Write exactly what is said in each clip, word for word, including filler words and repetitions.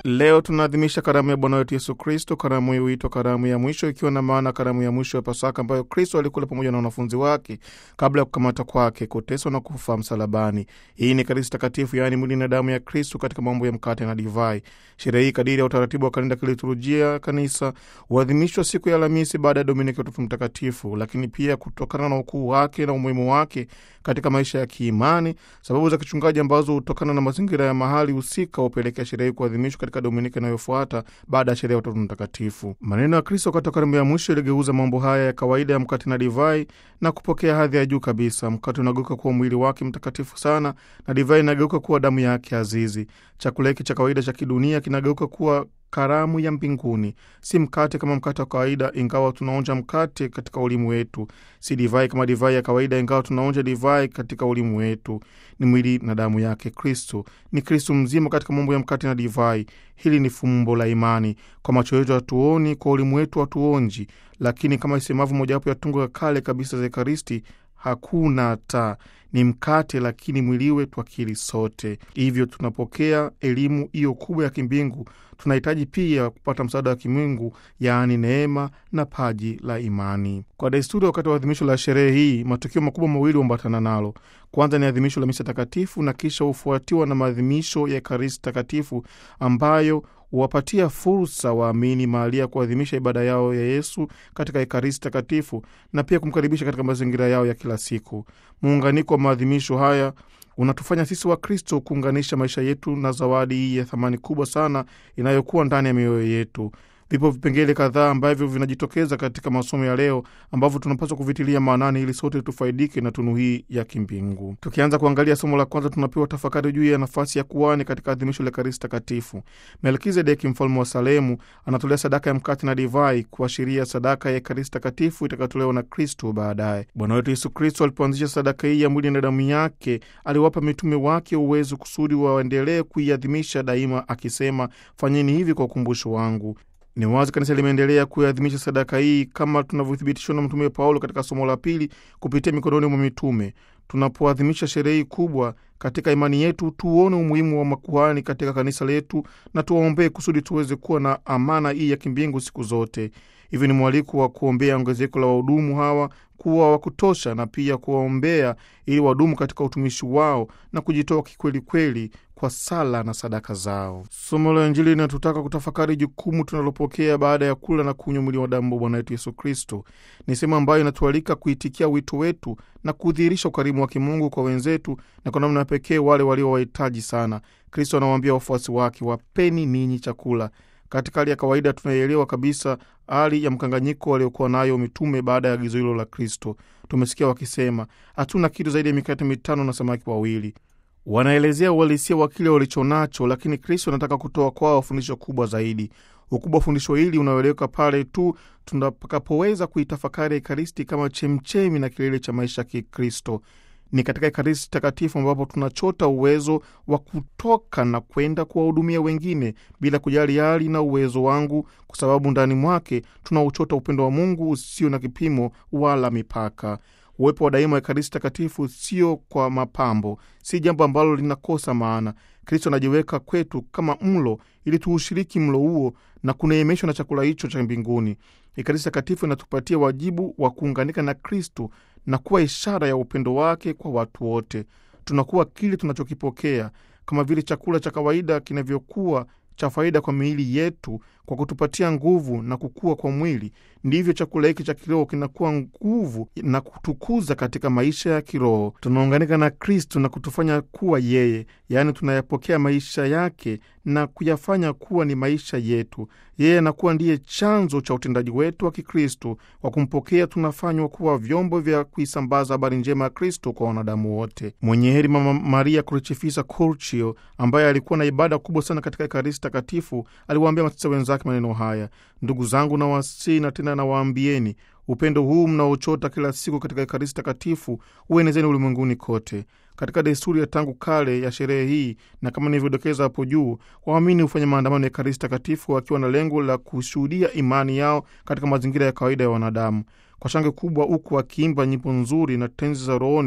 Leo tunaadhimisha karamu ya Bwana wetu Yesu Kristo. Karamu hii huitwa karamu ya mwisho, ikiwa na maana karamu ya mwisho ya Pasaka ambayo Kristo alikula pamoja na wanafunzi wake kabla ya kukamata kwake, kuteswa na kufa msalabani. Hii ni Ekaristi Takatifu, yaani mwili na damu ya Kristo katika mambo ya mkate na divai. Sherehe hii kadiri ya utaratibu wa kalenda kiliturujia kanisa huadhimishwa siku ya Alhamisi baada ya Dominika ya Utatu Mtakatifu, lakini pia kutokana na ukuu wake na umuhimu wake katika maisha ya kiimani, sababu za kichungaji ambazo hutokana na mazingira ya mahali husika hupelekea sherehe hii kuadhimishwa katika Dominika inayofuata baada ya sherehe ya Utatu Mtakatifu. Maneno ya Kristo katika karamu ya mwisho iligeuza mambo haya ya kawaida ya mkate na divai na kupokea hadhi ya juu kabisa. Mkate unageuka kuwa mwili wake mtakatifu sana, na divai inageuka kuwa damu yake azizi. Chakula hiki cha kawaida cha kidunia kinageuka kuwa karamu ya mbinguni. Si mkate kama mkate wa kawaida, ingawa tunaonja mkate katika ulimi wetu. Si divai kama divai ya kawaida, ingawa tunaonja divai katika ulimi wetu. Ni mwili na damu yake Kristo. Ni Kristo mzima katika mambo ya mkate na divai. Hili ni fumbo la imani. Kwa macho yetu hatuoni, kwa ulimi wetu hatuonji, lakini kama isemavyo mojawapo ya tungo ya kale kabisa za Ekaristi, hakuna taa. Ni mkate lakini mwiliwe twakili sote. Hivyo tunapokea elimu hiyo kubwa ya kimbingu, tunahitaji pia kupata msaada wa kimungu, yaani neema na paji la imani. Kwa desturi, wakati wa adhimisho la sherehe hii, matukio makubwa mawili huambatana nalo. Kwanza ni adhimisho la misa takatifu, na kisha hufuatiwa na maadhimisho ya Ekaristi Takatifu ambayo huwapatia fursa waamini mahali ya kuadhimisha ibada yao ya Yesu katika Ekaristi Takatifu na pia kumkaribisha katika mazingira yao ya kila siku. Muunganiko wa maadhimisho haya unatufanya sisi wa Kristo kuunganisha maisha yetu na zawadi hii ya thamani kubwa sana inayokuwa ndani ya mioyo yetu. Vipo vipengele kadhaa ambavyo vinajitokeza katika masomo ya leo ambavyo tunapaswa kuvitilia maanani ili sote tufaidike na tunu hii ya kimbingu. Tukianza kuangalia somo la kwanza, tunapewa tafakari juu ya nafasi ya kuhani katika adhimisho la Ekaristi Takatifu. Melkizedeki mfalme wa Salemu anatolea sadaka ya mkate na divai kuashiria sadaka ya Ekaristi Takatifu itakayotolewa na Kristo baadaye. Bwana wetu Yesu Kristo alipoanzisha sadaka hii ya mwili na damu yake, aliwapa mitume wake uwezo kusudi waendelee kuiadhimisha daima, akisema, fanyeni hivi kwa ukumbusho wangu. Ni wazi kanisa limeendelea kuadhimisha sadaka hii kama tunavyothibitishwa na Mtume Paulo katika somo la pili kupitia mikononi mwa mitume. Tunapoadhimisha sherehe hii kubwa katika imani yetu, tuone umuhimu wa makuhani katika kanisa letu na tuwaombee kusudi tuweze kuwa na amana hii ya kimbingu siku zote. Hivi ni mwaliko wa kuombea ongezeko la wahudumu hawa kuwa wa kutosha, na pia kuwaombea ili wadumu katika utumishi wao na kujitoa kikweli kweli kwa sala na sadaka zao. Somo la Injili linatutaka kutafakari jukumu tunalopokea baada ya kula na kunywa mwili wa damu wa Bwana wetu Yesu Kristo. Ni sehemu ambayo inatualika kuitikia wito wetu na kudhihirisha ukarimu wa kimungu kwa wenzetu, na kwa namna pekee wale walio wahitaji sana. Kristo anawaambia wafuasi wake, wapeni ninyi chakula. Katika hali ya kawaida tunaielewa kabisa hali ya mkanganyiko waliokuwa nayo mitume baada ya agizo hilo la Kristo. Tumesikia wakisema, hatuna kitu zaidi ya mikate mitano na samaki wawili. Wanaelezea uhalisia wa kile walichonacho, lakini Kristo anataka kutoa kwao fundisho kubwa zaidi. Ukubwa wa fundisho hili unaeleweka pale tu tunapoweza kuitafakari Ekaristi kama chemchemi na kilele cha maisha ya Kikristo. Ni katika Ekaristi Takatifu ambapo tunachota uwezo wa kutoka na kwenda kuwahudumia wengine bila kujali hali na uwezo wangu, kwa sababu ndani mwake tunauchota upendo wa Mungu usio na kipimo wala mipaka. Uwepo wa daima wa Ekaristi Takatifu sio kwa mapambo, si jambo ambalo linakosa maana. Kristo anajiweka kwetu kama mlo ili tuushiriki mlo huo na kuneemeshwa na chakula hicho cha mbinguni. Ekaristi Takatifu inatupatia wajibu wa kuunganika na Kristo na kuwa ishara ya upendo wake kwa watu wote. Tunakuwa kile tunachokipokea, kama vile chakula cha kawaida kinavyokuwa cha faida kwa miili yetu kwa kutupatia nguvu na kukua kwa mwili. Ndivyo chakula hiki cha kiroho kinakuwa nguvu na kutukuza katika maisha ya kiroho. Tunaunganika na Kristo na kutufanya kuwa yeye, yaani tunayapokea maisha yake na kuyafanya kuwa ni maisha yetu. Yeye anakuwa ndiye chanzo cha utendaji wetu wa Kikristo. Kwa kumpokea tunafanywa kuwa vyombo vya kuisambaza habari njema ya Kristo kwa wanadamu wote. Mwenye heri Mama Maria Crucifissa Curcio, ambaye alikuwa na ibada kubwa sana katika Ekaristi Takatifu, aliwaambia masista wenzake maneno haya: ndugu zangu, na wasihi na tena nawaambieni, upendo huu mnaochota kila siku katika Ekaristi Takatifu uenezeni ulimwenguni kote. Katika desturi ya tangu kale ya sherehe hii, na kama nilivyodokeza hapo juu, waamini hufanya maandamano ya Ekaristi Takatifu wakiwa na lengo la kushuhudia imani yao katika mazingira ya kawaida ya wanadamu. Kwa shangwe kubwa, huku wakiimba nyimbo nzuri na tenzi za rohoni,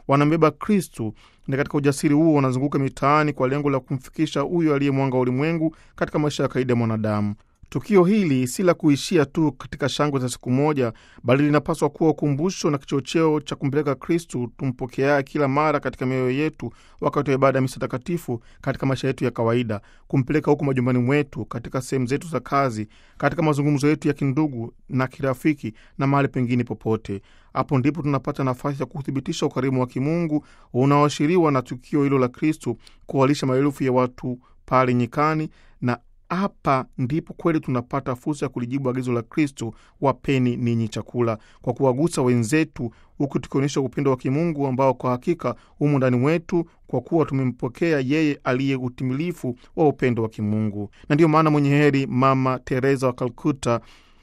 Wanambeba Kristo, na katika ujasiri huo wanazunguka mitaani kwa lengo la kumfikisha huyo aliye mwanga wa ulimwengu katika maisha ya kawaida ya mwanadamu. Tukio hili si la kuishia tu katika shangwe za siku moja, bali linapaswa kuwa ukumbusho na kichocheo cha kumpeleka Kristo tumpokea kila mara katika mioyo yetu wakati wa ibada ya misa takatifu, katika maisha yetu ya kawaida, kumpeleka huko majumbani mwetu, katika sehemu zetu za kazi, katika mazungumzo yetu ya kindugu na kirafiki na mahali pengine popote. Hapo ndipo tunapata nafasi ya kuthibitisha ukarimu wa kimungu unaoashiriwa na tukio hilo la Kristo kuwalisha maelfu ya watu pale nyikani, na hapa ndipo kweli tunapata fursa ya kulijibu agizo la Kristo, wapeni ninyi chakula, kwa kuwagusa wenzetu, huku tukionyesha upendo wa kimungu ambao kwa hakika umo ndani mwetu, kwa kuwa tumempokea yeye aliye utimilifu wa upendo wa kimungu. Na ndiyo maana mwenye heri Mama Teresa wa Calcutta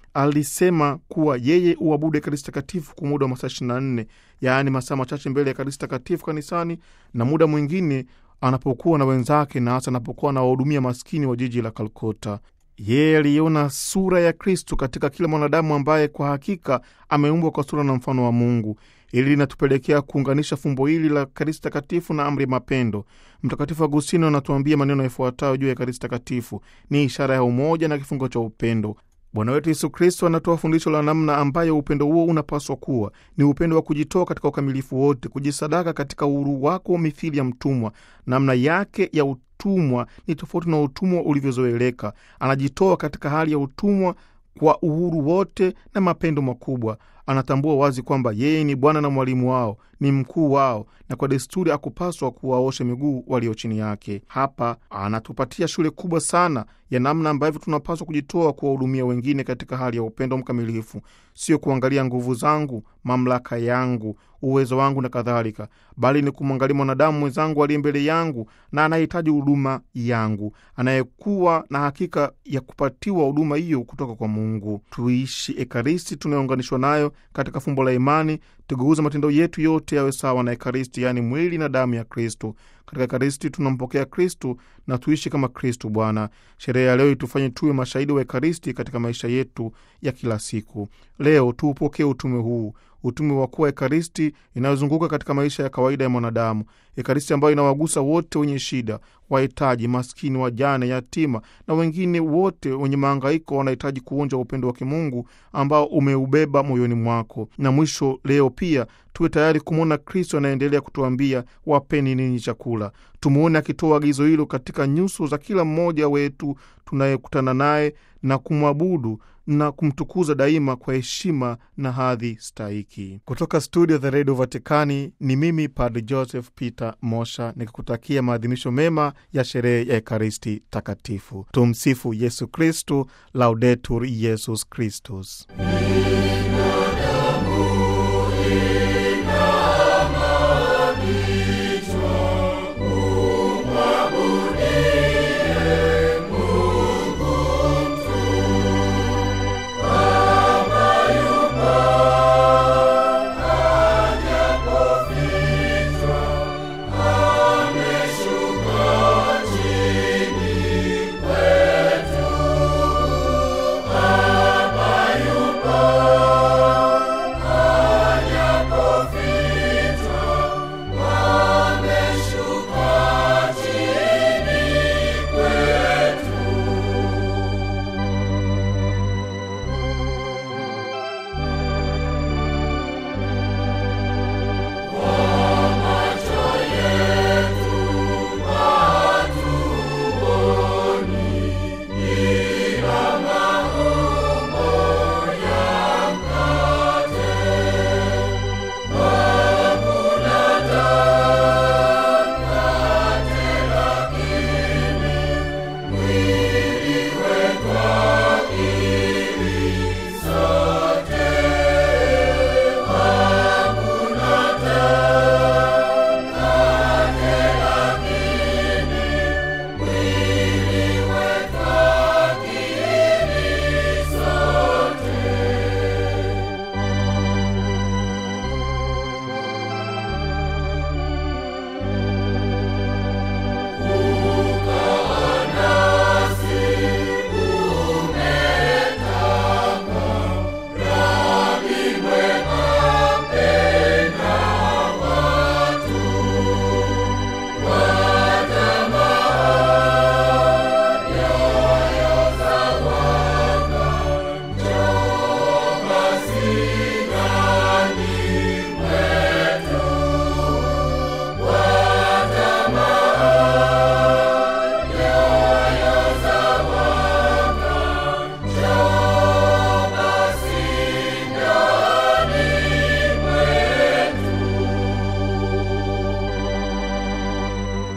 alisema kuwa yeye uabudu Ekaristi Takatifu kwa muda wa masaa ishirini na nne, yaani masaa machache mbele ya Ekaristi Takatifu kanisani, na muda mwingine anapokuwa na wenzake, na hasa anapokuwa na wahudumia maskini wa jiji la Calcutta. Yeye aliona sura ya Kristo katika kila mwanadamu ambaye kwa hakika ameumbwa kwa sura na mfano wa Mungu. Ili linatupelekea kuunganisha fumbo hili la Ekaristi Takatifu na amri ya mapendo. Mtakatifu Agustino anatuambia maneno yafuatayo juu ya Ekaristi Takatifu: ni ishara ya umoja na kifungo cha upendo. Bwana wetu Yesu Kristo anatoa fundisho la namna ambayo upendo huo unapaswa kuwa. Ni upendo wa kujitoa katika ukamilifu wote, kujisadaka katika uhuru wako mithili ya mtumwa. Namna yake ya utumwa ni tofauti na utumwa ulivyozoeleka. Anajitoa katika hali ya utumwa kwa uhuru wote na mapendo makubwa. Anatambua wazi kwamba yeye ni Bwana na mwalimu wao, ni mkuu wao, na kwa desturi akupaswa kuwaosha miguu walio chini yake. Hapa anatupatia shule kubwa sana ya namna ambavyo tunapaswa kujitoa kuwahudumia wengine katika hali ya upendo mkamilifu, sio kuangalia nguvu zangu, mamlaka yangu, uwezo wangu na kadhalika, bali ni kumwangalia mwanadamu mwenzangu aliye mbele yangu na anahitaji huduma yangu, anayekuwa na hakika ya kupatiwa huduma hiyo kutoka kwa Mungu. Tuishi Ekaristi tunayounganishwa nayo katika fumbo la imani, tugeuza matendo yetu yote yawe sawa na Ekaristi, yani mwili na damu ya Kristo. Katika Ekaristi tunampokea Kristo na tuishi kama Kristo Bwana. Sherehe ya leo itufanye tuwe mashahidi wa Ekaristi katika maisha yetu ya kila siku. Leo tuupokee utume huu, utume wa kuwa Ekaristi inayozunguka katika maisha ya kawaida ya mwanadamu, Ekaristi ambayo inawagusa wote wenye shida, wahitaji, maskini, wajane, yatima na wengine wote wenye mahangaiko wanahitaji kuonja upendo wa kimungu ambao umeubeba moyoni mwako. Na mwisho, leo pia tuwe tayari kumwona Kristo anaendelea kutuambia, wapeni ninyi chakula. Tumuone akitoa agizo hilo katika nyuso za kila mmoja wetu tunayekutana naye, na kumwabudu na kumtukuza daima kwa heshima na hadhi stahiki. Kutoka studio za Radio Vatikani ni mimi Padre Joseph Peter Mosha, nikikutakia maadhimisho mema ya sherehe ya Ekaristi Takatifu. Tumsifu Yesu Kristo, Laudetur Jesus Christus.